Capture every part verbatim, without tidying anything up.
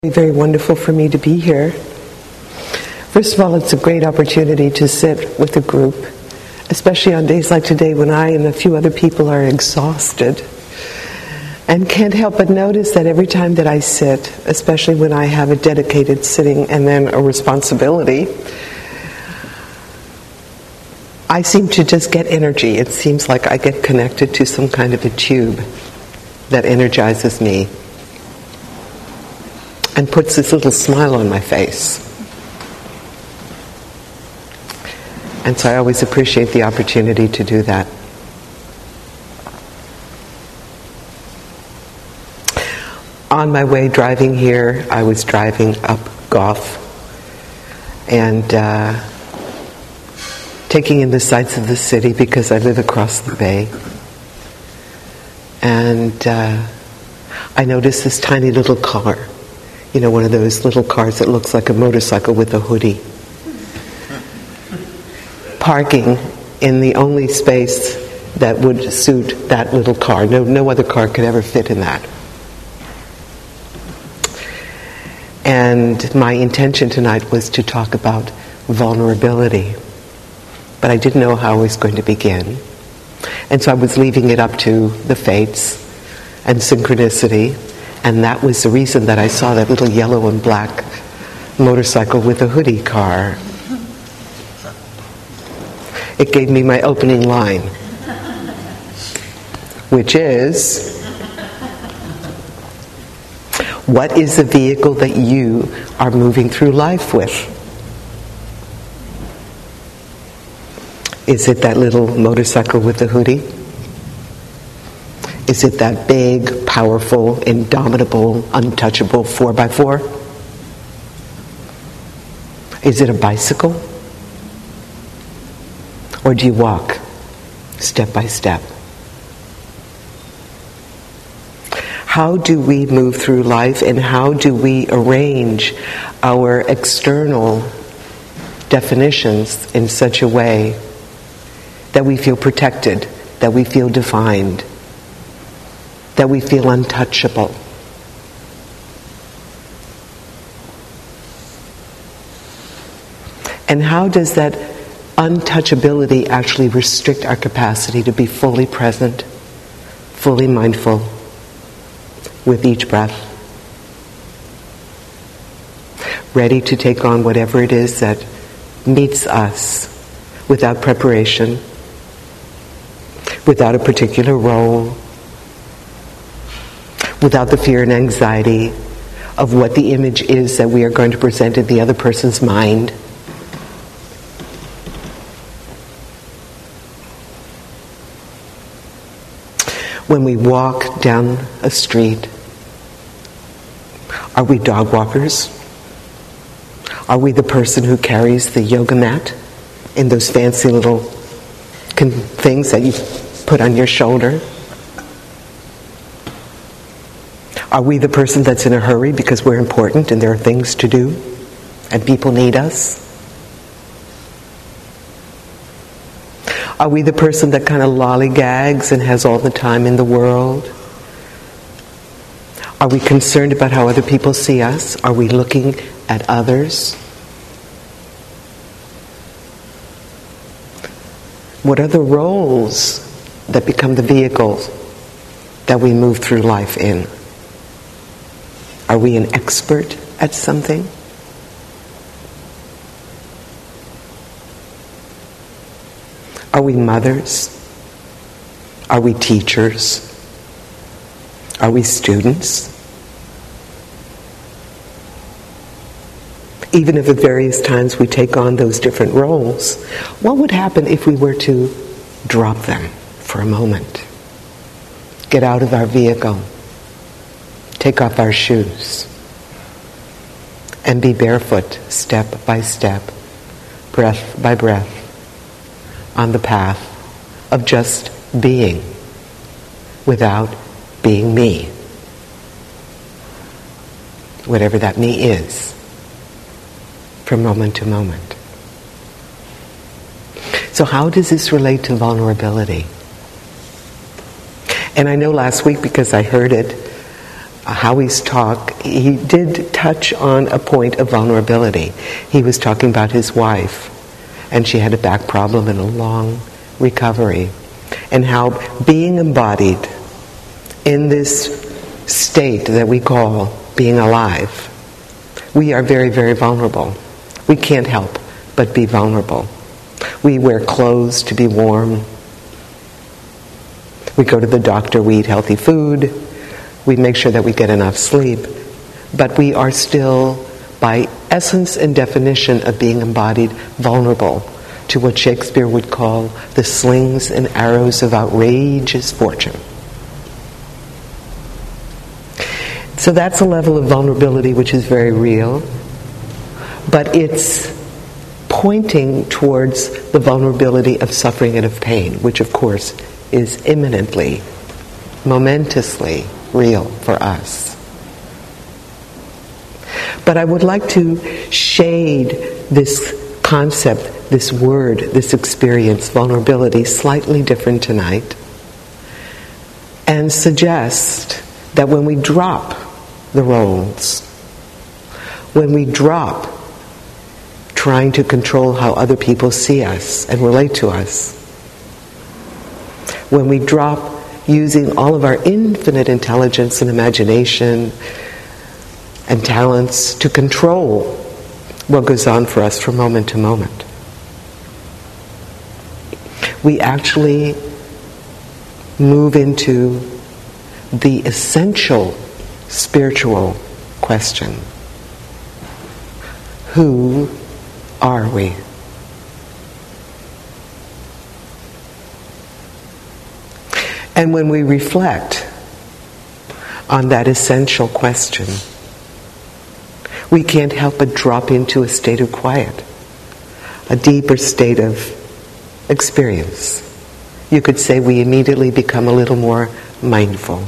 Very wonderful for me to be here. First of all, it's a great opportunity to sit with a group, especially on days like today when I and a few other people are exhausted and can't help but notice that every time that I sit, especially when I have a dedicated sitting and then a responsibility, I seem to just get energy. It seems like I get connected to some kind of a tube that energizes me and puts this little smile on my face. And so I always appreciate the opportunity to do that. On my way driving here, I was driving up Gough and uh, taking in the sights of the city because I live across the bay. And uh, I noticed this tiny little car. You know, one of those little cars that looks like a motorcycle with a hoodie. Parking in the only space that would suit that little car. No, no other car could ever fit in that. And my intention tonight was to talk about vulnerability. But I didn't know how I was going to begin. And so I was leaving it up to the fates and synchronicity. And that was the reason that I saw that little yellow and black motorcycle with a hoodie car. It gave me my opening line, which is, what is the vehicle that you are moving through life with? Is it that little motorcycle with the hoodie? Is it that big, powerful, indomitable, untouchable four by four? Is it a bicycle? Or do you walk step by step? How do we move through life, and how do we arrange our external definitions in such a way that we feel protected, that we feel defined, that we feel untouchable? And how does that untouchability actually restrict our capacity to be fully present, fully mindful with each breath, ready to take on whatever it is that meets us without preparation, without a particular role, without the fear and anxiety of what the image is that we are going to present in the other person's mind. When we walk down a street, are we dog walkers? Are we the person who carries the yoga mat in those fancy little con- things that you put on your shoulder? Are we the person that's in a hurry because we're important and there are things to do and people need us? Are we the person that kind of lollygags and has all the time in the world? Are we concerned about how other people see us? Are we looking at others? What are the roles that become the vehicles that we move through life in? Are we an expert at something? Are we mothers? Are we teachers? Are we students? Even if at various times we take on those different roles, what would happen if we were to drop them for a moment? Get out of our vehicle, take off our shoes, and be barefoot, step by step, breath by breath, on the path of just being without being me. Whatever that me is, from moment to moment. So how does this relate to vulnerability? And I know last week, because I heard it, Howie's talk, he did touch on a point of vulnerability. He was talking about his wife, and she had a back problem and a long recovery, and how being embodied in this state that we call being alive, we are very, very vulnerable. We can't help but be vulnerable. We wear clothes to be warm. We go to the doctor, we eat healthy food, we make sure that we get enough sleep, but we are still, by essence and definition of being embodied, vulnerable to what Shakespeare would call the slings and arrows of outrageous fortune. So that's a level of vulnerability which is very real, but it's pointing towards the vulnerability of suffering and of pain, which of course is imminently, momentously real for us. But I would like to shade this concept, this word, this experience, vulnerability, slightly different tonight, and suggest that when we drop the roles, when we drop trying to control how other people see us and relate to us, when we drop using all of our infinite intelligence and imagination and talents to control what goes on for us from moment to moment, we actually move into the essential spiritual question: who are we? And when we reflect on that essential question, we can't help but drop into a state of quiet, a deeper state of experience. You could say we immediately become a little more mindful.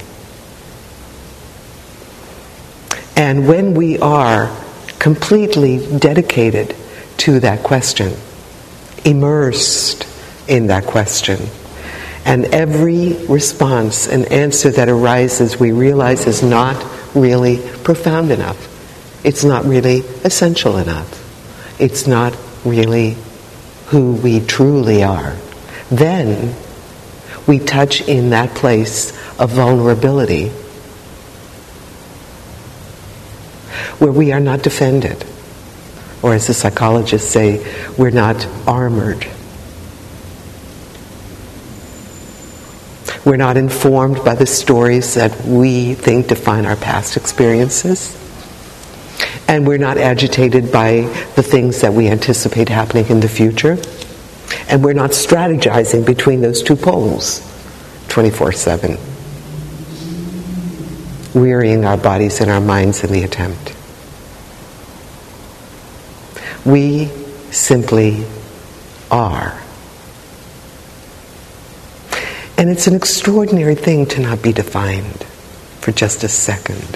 And when we are completely dedicated to that question, immersed in that question, and every response and answer that arises we realize is not really profound enough. It's not really essential enough. It's not really who we truly are. Then we touch in that place of vulnerability where we are not defended. Or as the psychologists say, we're not armored. We're not informed by the stories that we think define our past experiences. And we're not agitated by the things that we anticipate happening in the future. And we're not strategizing between those two poles twenty-four seven, wearying our bodies and our minds in the attempt. We simply are. And it's an extraordinary thing to not be defined for just a second.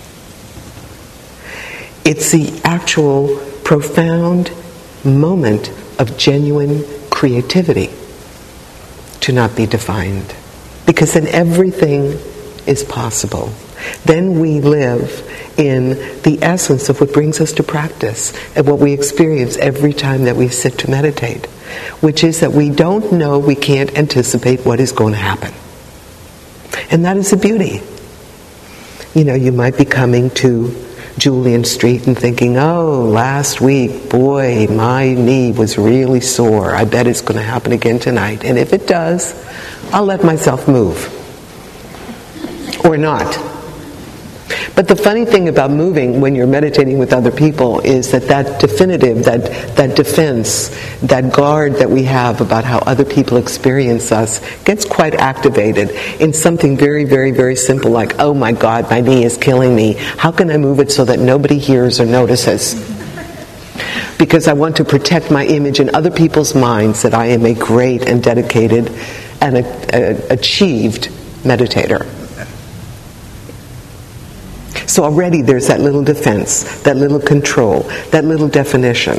It's the actual profound moment of genuine creativity to not be defined. Because then everything is possible. Then we live in the essence of what brings us to practice and what we experience every time that we sit to meditate, which is that we don't know, we can't anticipate what is going to happen. And that is a beauty. You know, you might be coming to Julian Street and thinking, oh, last week, boy, my knee was really sore. I bet it's going to happen again tonight. And if it does, I'll let myself move. Or not. But the funny thing about moving when you're meditating with other people is that that definitive, that, that defense, that guard that we have about how other people experience us gets quite activated in something very, very, very simple like, oh my God, my knee is killing me. How can I move it so that nobody hears or notices? Because I want to protect my image in other people's minds that I am a great and dedicated and a, a, achieved meditator. So already there's that little defense, that little control, that little definition.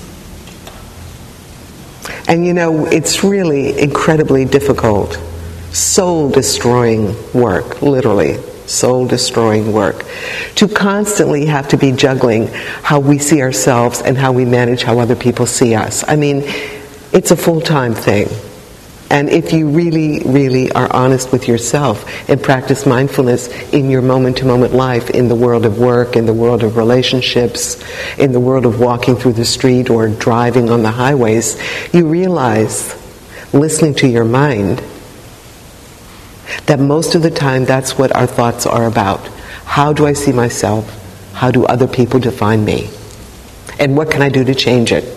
And you know, it's really incredibly difficult, soul-destroying work, literally, soul-destroying work. To constantly have to be juggling how we see ourselves and how we manage how other people see us. I mean, it's a full-time thing. And if you really, really are honest with yourself and practice mindfulness in your moment-to-moment life, in the world of work, in the world of relationships, in the world of walking through the street or driving on the highways, you realize, listening to your mind, that most of the time that's what our thoughts are about. How do I see myself? How do other people define me? And what can I do to change it?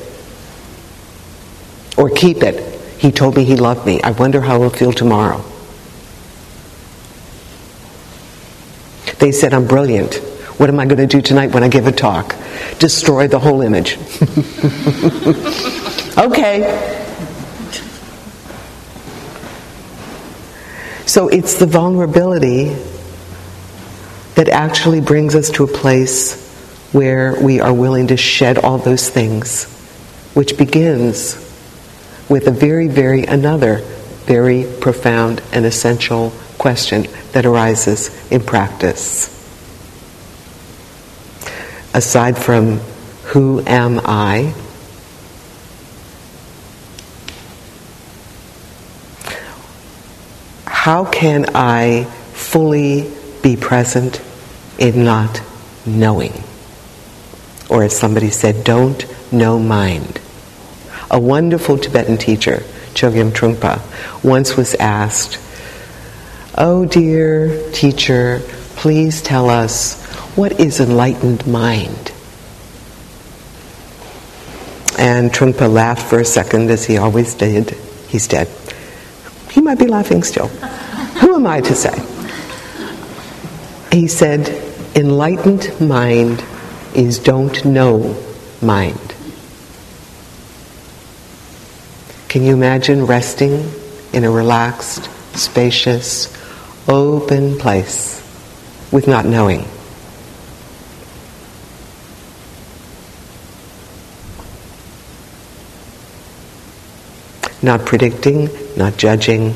Or keep it? He told me he loved me. I wonder how I'll feel tomorrow. They said I'm brilliant. What am I going to do tonight when I give a talk? Destroy the whole image. Okay. So it's the vulnerability that actually brings us to a place where we are willing to shed all those things, which begins with a very, very, another very profound and essential question that arises in practice. Aside from, who am I? How can I fully be present in not knowing? Or as somebody said, don't know mind. A wonderful Tibetan teacher, Chogyam Trungpa, once was asked, "Oh dear teacher, please tell us, what is enlightened mind?" And Trungpa laughed for a second, as he always did. He's dead. He might be laughing still. Who am I to say? He said, enlightened mind is don't know mind. Can you imagine resting in a relaxed, spacious, open place with not knowing? Not predicting, not judging,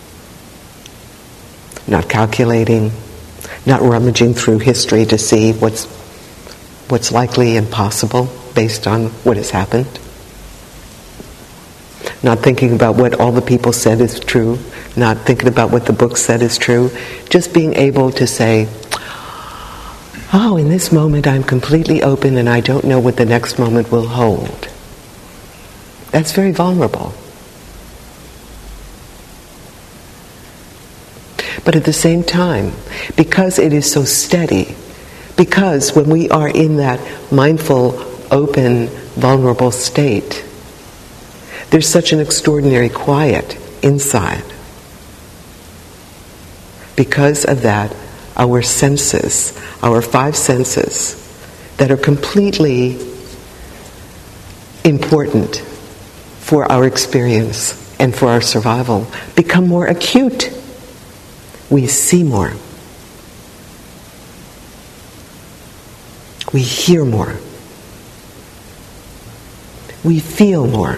not calculating, not rummaging through history to see what's what's likely and possible based on what has happened. Not thinking about what all the people said is true, not thinking about what the book said is true, just being able to say, oh, in this moment I'm completely open and I don't know what the next moment will hold. That's very vulnerable. But at the same time, because it is so steady, because when we are in that mindful, open, vulnerable state, there's such an extraordinary quiet inside. Because of that, our senses, our five senses, that are completely important for our experience and for our survival, become more acute. We see more. We hear more. We feel more.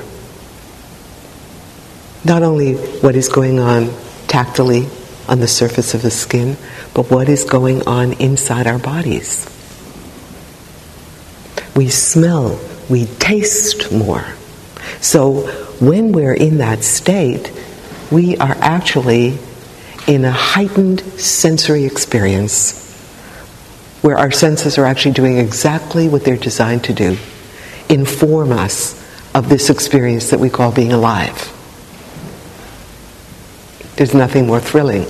Not only what is going on tactily on the surface of the skin, but what is going on inside our bodies. We smell, we taste more. So when we're in that state, we are actually in a heightened sensory experience where our senses are actually doing exactly what they're designed to do, inform us of this experience that we call being alive. There's nothing more thrilling.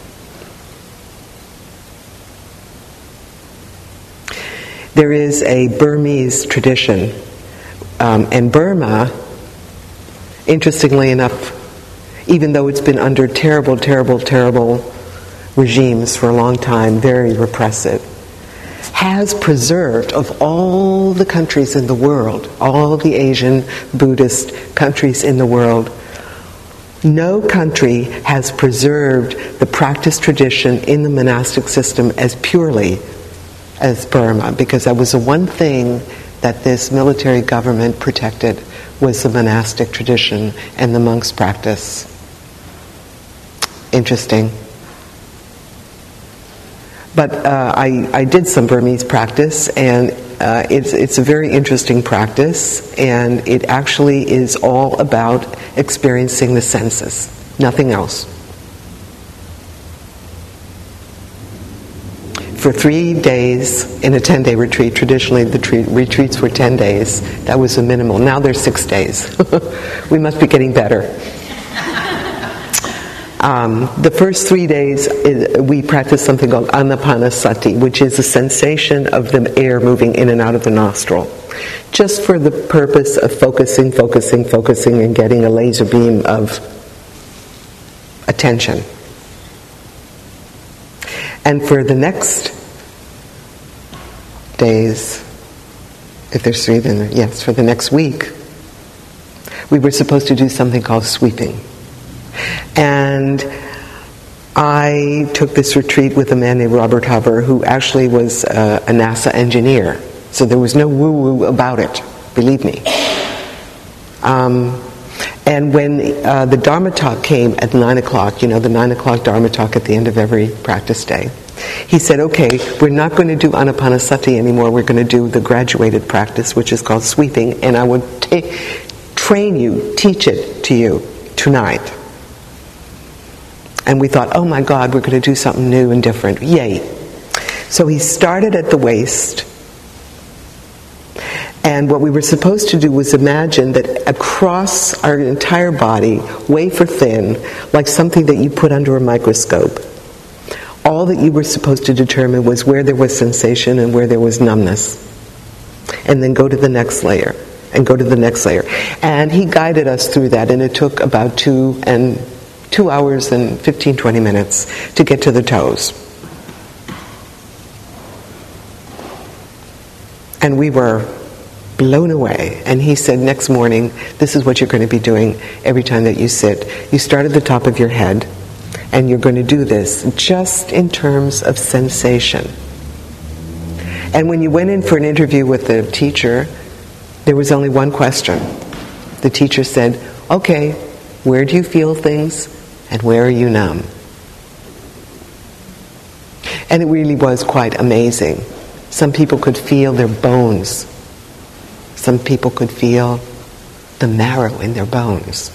There is a Burmese tradition, um, and Burma, interestingly enough, even though it's been under terrible, terrible, terrible regimes for a long time, very repressive, has preserved, of all the countries in the world, all the Asian Buddhist countries in the world, no country has preserved the practice tradition in the monastic system as purely as Burma, because that was the one thing that this military government protected, was the monastic tradition and the monks' practice. Interesting. But uh, I, I did some Burmese practice, and uh, it's, it's a very interesting practice, and it actually is all about experiencing the senses, nothing else. For three days in a ten-day retreat, traditionally the tre- retreats were ten days, that was the minimal. Now they're six days. We must be getting better. Um, the first three days, is, we practice something called anapanasati, which is a sensation of the air moving in and out of the nostril, just for the purpose of focusing, focusing, focusing, and getting a laser beam of attention. And for the next days, if there's three, then yes, for the next week, we were supposed to do something called sweeping. And I took this retreat with a man named Robert Hover, who actually was uh, a NASA engineer. So there was no woo-woo about it, believe me. Um, and when uh, the Dharma talk came at nine o'clock, you know, the nine o'clock Dharma talk at the end of every practice day, he said, okay, we're not going to do anapanasati anymore, we're going to do the graduated practice, which is called sweeping, and I would ta- train you, teach it to you tonight. And we thought, oh my God, we're going to do something new and different. Yay. So he started at the waist. And what we were supposed to do was imagine that across our entire body, wafer thin, like something that you put under a microscope, all that you were supposed to determine was where there was sensation and where there was numbness. And then go to the next layer, and go to the next layer. And he guided us through that, and it took about two and two hours and fifteen, twenty minutes to get to the toes. And we were blown away. And he said, next morning, this is what you're going to be doing every time that you sit. You start at the top of your head, and you're going to do this just in terms of sensation. And when you went in for an interview with the teacher, there was only one question. The teacher said, okay, where do you feel things? And where are you numb? And it really was quite amazing. Some people could feel their bones. Some people could feel the marrow in their bones.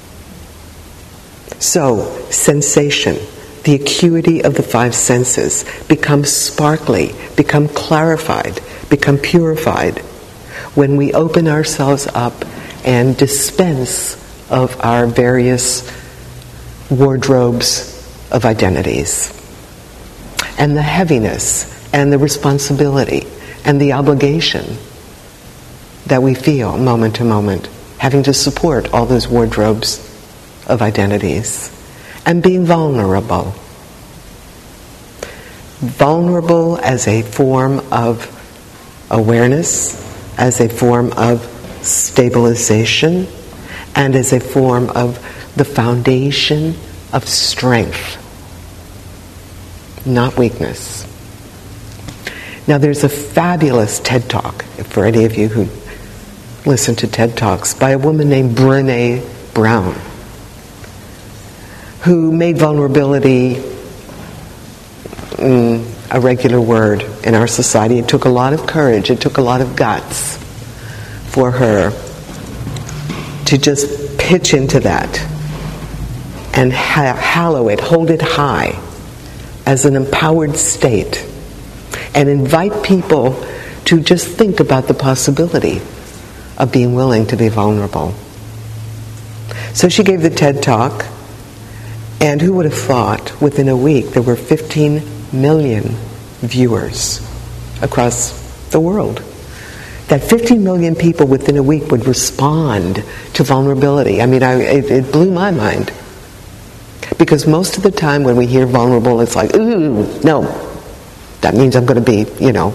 So, sensation, the acuity of the five senses, becomes sparkly, become clarified, become purified when we open ourselves up and dispense of our various wardrobes of identities, and the heaviness and the responsibility and the obligation that we feel moment to moment, having to support all those wardrobes of identities, and being vulnerable. Vulnerable as a form of awareness, as a form of stabilization, and as a form of the foundation of strength, not weakness. Now there's a fabulous TED Talk, for any of you who listen to TED Talks, by a woman named Brené Brown, who made vulnerability mm, a regular word in our society. It took a lot of courage, it took a lot of guts for her to just pitch into that and ha- hallow it, hold it high as an empowered state, and invite people to just think about the possibility of being willing to be vulnerable. So she gave the TED Talk, and who would have thought within a week there were fifteen million viewers across the world. That fifteen million people within a week would respond to vulnerability. I mean, I, it, it blew my mind. Because most of the time when we hear vulnerable, it's like, ooh, no, that means I'm going to be, you know,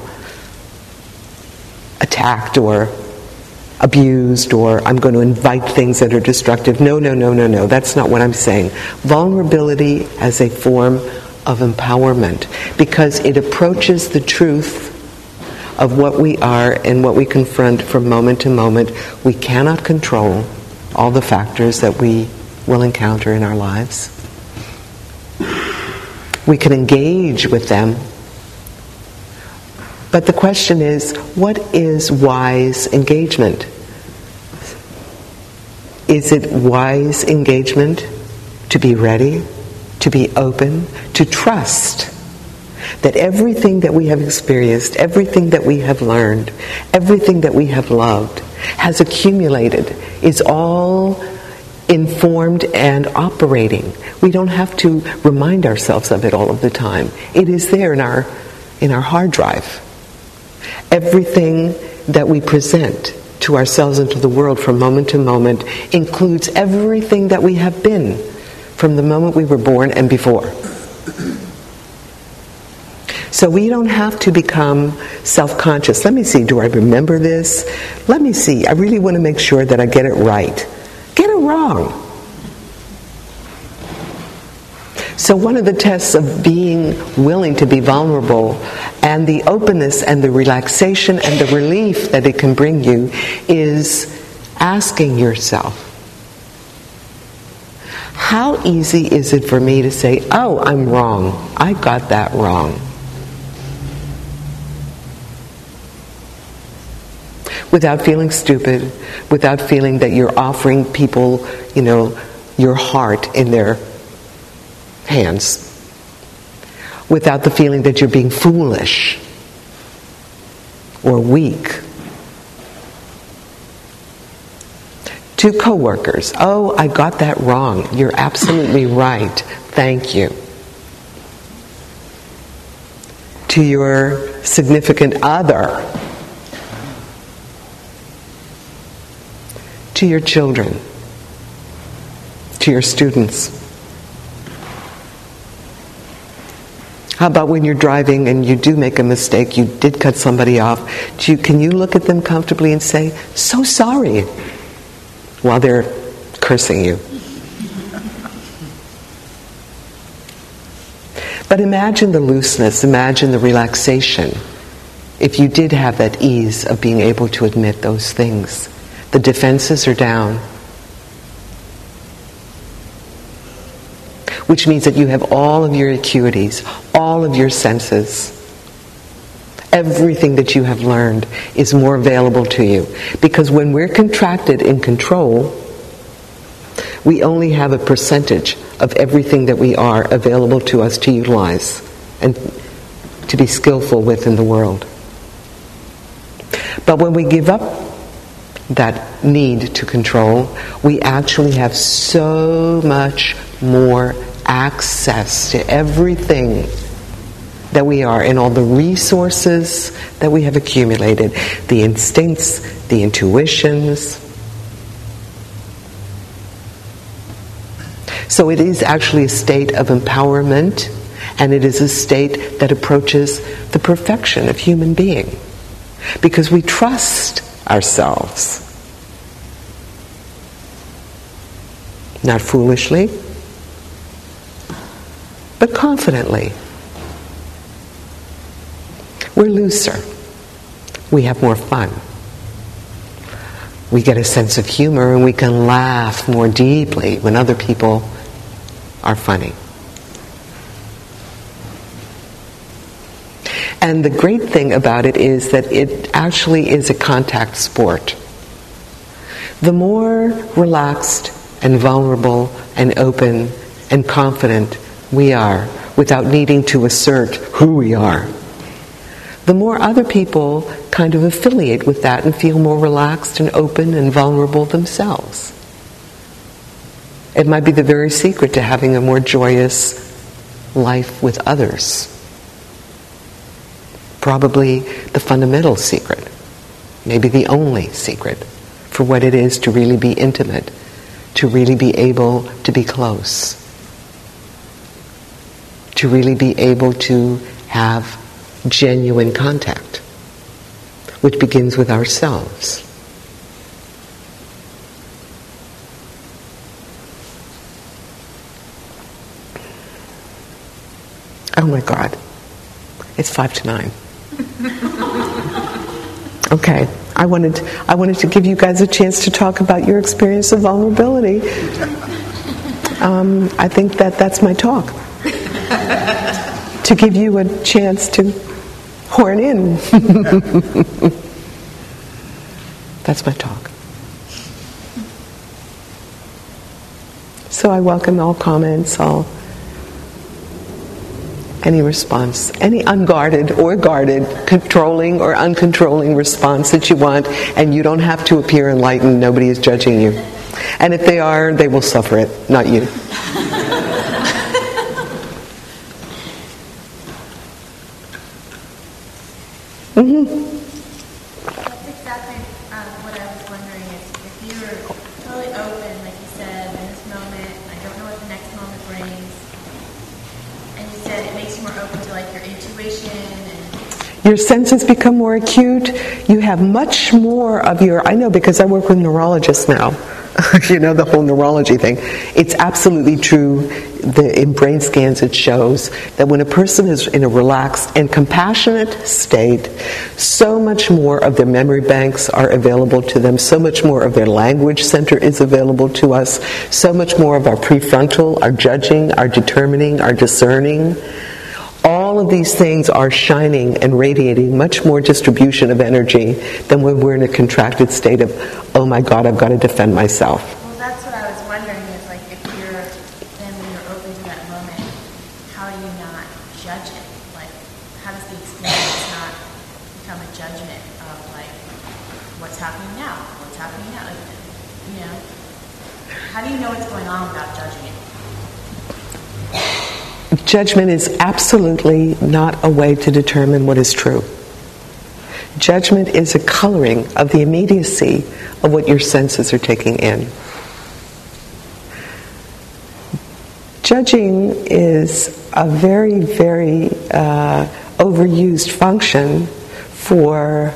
attacked or abused, or I'm going to invite things that are destructive. No, no, no, no, no. That's not what I'm saying. Vulnerability as a form of empowerment, because it approaches the truth of what we are and what we confront from moment to moment. We cannot control all the factors that we will encounter in our lives. We can engage with them But the question is, what is wise engagement? Is it wise engagement to be ready, to be open, to trust that everything that we have experienced, everything that we have learned, everything that we have loved has accumulated, is all informed and operating. We don't have to remind ourselves of it all of the time. It is there in our in our hard drive. Everything that we present to ourselves and to the world from moment to moment includes everything that we have been from the moment we were born and before. So we don't have to become self-conscious. Let me see, do I remember this? Let me see, I really want to make sure that I get it right. Get it wrong. So one of the tests of being willing to be vulnerable and the openness and the relaxation and the relief that it can bring you is asking yourself, how easy is it for me to say, oh, I'm wrong, I got that wrong? Without feeling stupid, without feeling that you're offering people, you know, your heart in their hands, without the feeling that you're being foolish or weak. To coworkers, oh, I got that wrong. You're absolutely right. Thank you. To your significant other, to your children, to your students. How about when you're driving and you do make a mistake, you did cut somebody off, do you, can you look at them comfortably and say, so sorry, while they're cursing you? But imagine the looseness, imagine the relaxation, if you did have that ease of being able to admit those things. The defenses are down, which means that you have all of your acuities, all of your senses. Everything that you have learned is more available to you. Because when we're contracted in control, we only have a percentage of everything that we are available to us to utilize and to be skillful with in the world. But when we give up that need to control, we actually have so much more access to everything that we are and all the resources that we have accumulated, the instincts, the intuitions. So it is actually a state of empowerment, and it is a state that approaches the perfection of human being, because we trust ourselves. Not foolishly, but confidently. We're looser. We have more fun. We get a sense of humor, and we can laugh more deeply when other people are funny. And the great thing about it is that it actually is a contact sport. The more relaxed and vulnerable and open and confident we are, without needing to assert who we are, the more other people kind of affiliate with that and feel more relaxed and open and vulnerable themselves. It might be the very secret to having a more joyous life with others. Probably the fundamental secret, maybe the only secret for what it is to really be intimate, to really be able to be close, to really be able to have genuine contact, which begins with ourselves. Oh my God, it's five to nine. Okay, I wanted I wanted to give you guys a chance to talk about your experience of vulnerability. Um, I think that that's my talk. To give you a chance to horn in. That's my talk. So I welcome all comments, all any response, any unguarded or guarded, controlling or uncontrolling response that you want, and you don't have to appear enlightened. Nobody is judging you. And if they are, they will suffer it, not you. Mm-hmm. That's exactly um, what I was wondering is if you were totally open, like you said, in this moment, I don't know what the next moment brings, and you said it makes you more open to like your intuition and your senses become more acute. You have much more of your, I know because I work with neurologists now, you know, the whole neurology thing. It's absolutely true. The, in brain scans it shows that when a person is in a relaxed and compassionate state, so much more of their memory banks are available to them, so much more of their language center is available to us, so much more of our prefrontal, our judging, our determining, our discerning. All of these things are shining and radiating much more distribution of energy than when we're in a contracted state of, oh my God, I've got to defend myself. Well, that's what I was wondering is like if you're, then when you're open to that moment, how do you not judge it? Like, how does the experience not become a judgment of like, what's happening now? What's happening now? Like, you know, how do you know what's going on without judging it? Judgment is absolutely not a way to determine what is true. Judgment is a coloring of the immediacy of what your senses are taking in. Judging is a very, very uh, overused function for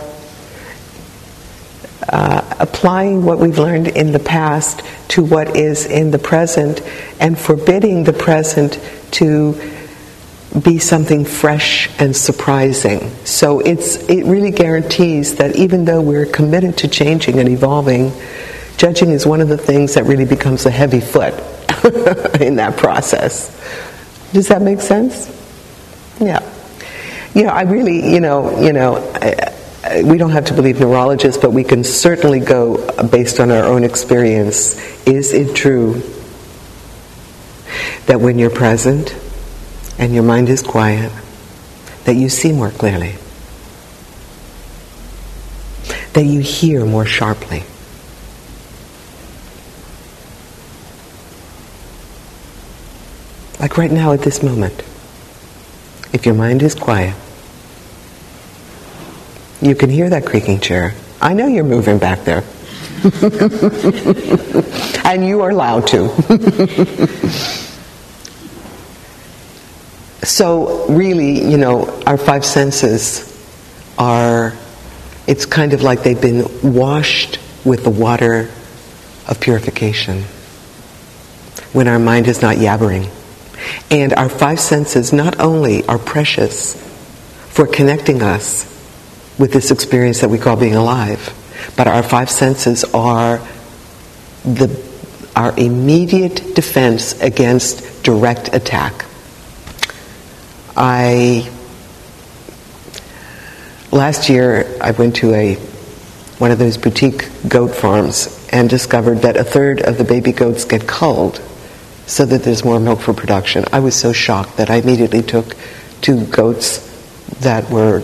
uh, applying what we've learned in the past to what is in the present and forbidding the present to be something fresh and surprising. So it's it really guarantees that even though we're committed to changing and evolving, judging is one of the things that really becomes a heavy foot in that process. Does that make sense? Yeah. You know, I really, you know, you know, I, I, we don't have to believe neurologists, but we can certainly go based on our own experience. Is it true that when you're present and your mind is quiet, that you see more clearly, that you hear more sharply? Like right now at this moment, if your mind is quiet, you can hear that creaking chair. I know you're moving back there. And you are allowed to. So really, you know, our five senses are, it's kind of like they've been washed with the water of purification when our mind is not yabbering. And our five senses not only are precious for connecting us with this experience that we call being alive, but our five senses are the our immediate defense against direct attack. I last year I went to a one of those boutique goat farms and discovered that a third of the baby goats get culled so that there's more milk for production. I was so shocked that I immediately took two goats that were,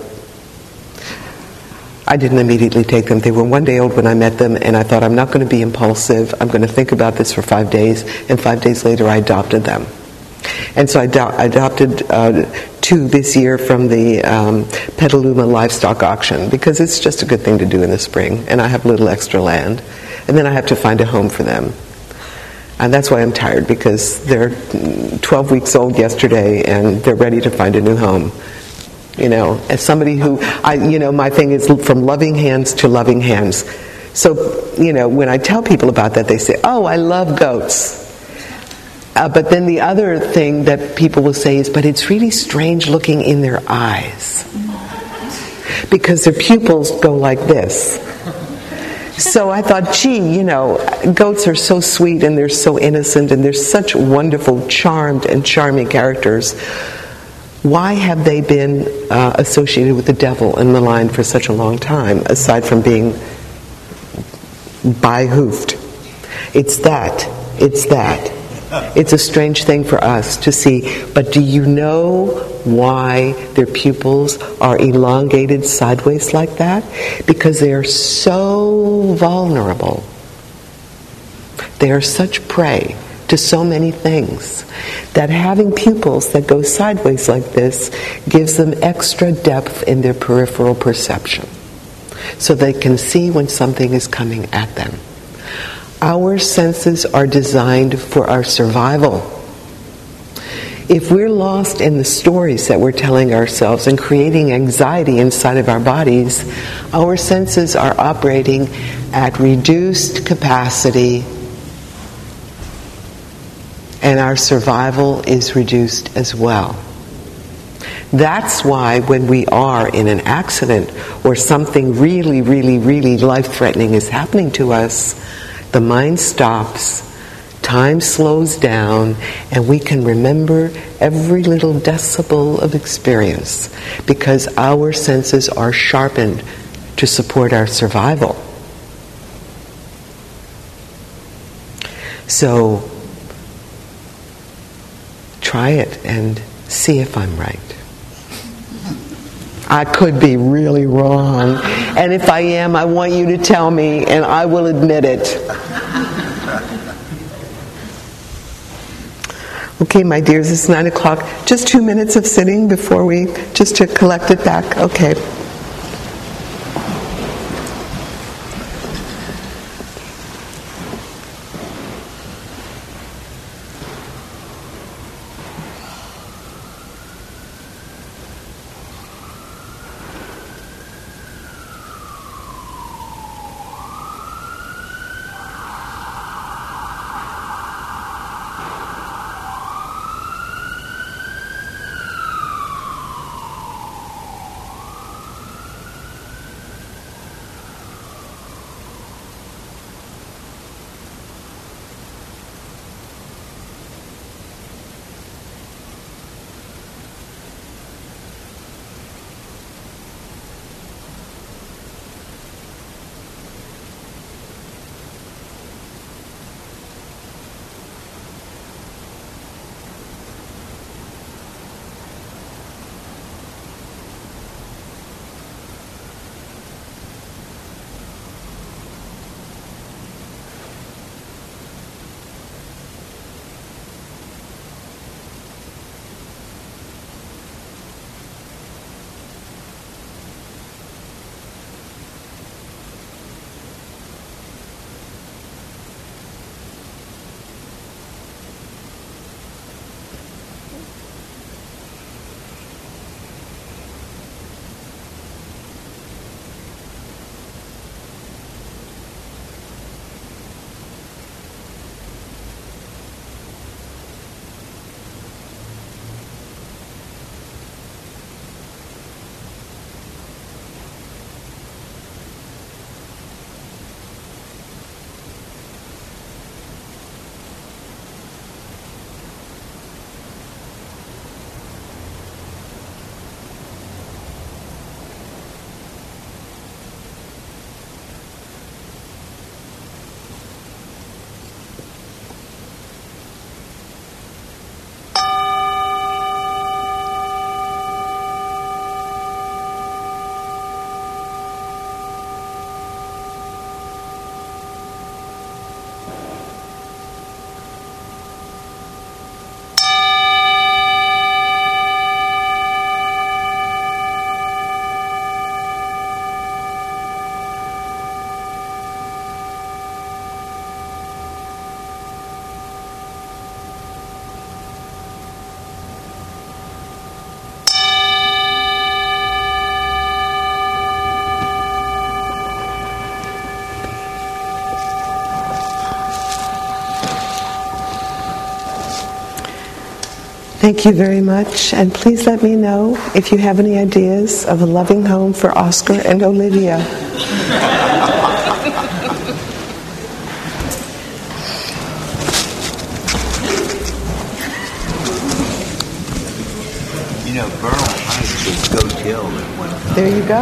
I didn't immediately take them. They were one day old when I met them, and I thought, I'm not going to be impulsive. I'm going to think about this for five days. And five days later, I adopted them. And so I do- adopted uh, two this year from the um, Petaluma livestock auction, because it's just a good thing to do in the spring, and I have a little extra land. And then I have to find a home for them. And that's why I'm tired, because they're twelve weeks old yesterday, and they're ready to find a new home. You know, as somebody who, I, you know, my thing is from loving hands to loving hands. So, you know, when I tell people about that, they say, oh, I love goats. Uh, but then the other thing that people will say is, but it's really strange looking in their eyes, because their pupils go like this. So I thought, gee, you know, goats are so sweet and they're so innocent and they're such wonderful, charmed and charming characters. Why have they been uh, associated with the devil and maligned for such a long time, aside from being by-hoofed? It's that. It's that. It's a strange thing for us to see. But do you know why their pupils are elongated sideways like that? Because they are so vulnerable. They are such prey to so many things that having pupils that go sideways like this gives them extra depth in their peripheral perception, so they can see when something is coming at them. Our senses are designed for our survival. If we're lost in the stories that we're telling ourselves and creating anxiety inside of our bodies, our senses are operating at reduced capacity, and our survival is reduced as well. That's why when we are in an accident or something really, really, really life-threatening is happening to us, the mind stops, time slows down, and we can remember every little decibel of experience because our senses are sharpened to support our survival. So, try it and see if I'm right. I could be really wrong. And if I am, I want you to tell me, and I will admit it. Okay, my dears, it's nine o'clock. Just two minutes of sitting before we, just to collect it back. Okay. Thank you very much, and please let me know if you have any ideas of a loving home for Oscar and Olivia. You know, Bernal Heights was Goat Hill at one time. There you go.